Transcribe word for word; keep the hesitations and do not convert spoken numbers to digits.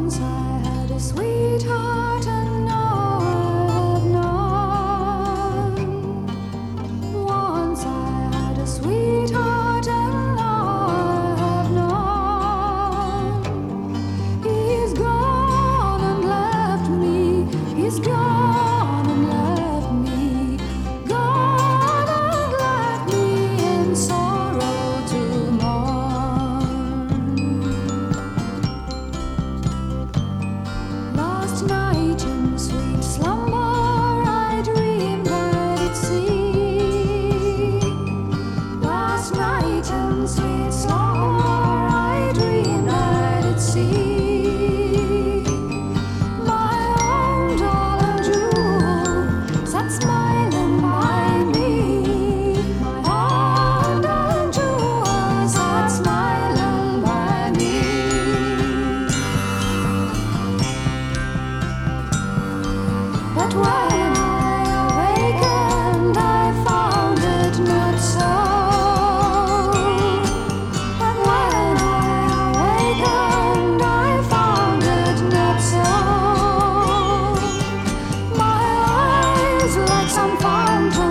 Once I had a sweetheart and now I have none. Once I had a sweetheart and now I have none. He's gone and left me. He's gone and left me. Gone and left me in sorrow to mourn. Last night in sweet slumber I dreamed that at sea. Last night in sweet slumber I dreamed that at sea. My own darling jewel sat smiling by me. My own darling jewel sat smiling by me. But when I awakened, I found it not so. But when I awakened, I found it not so. My eyes like some fountain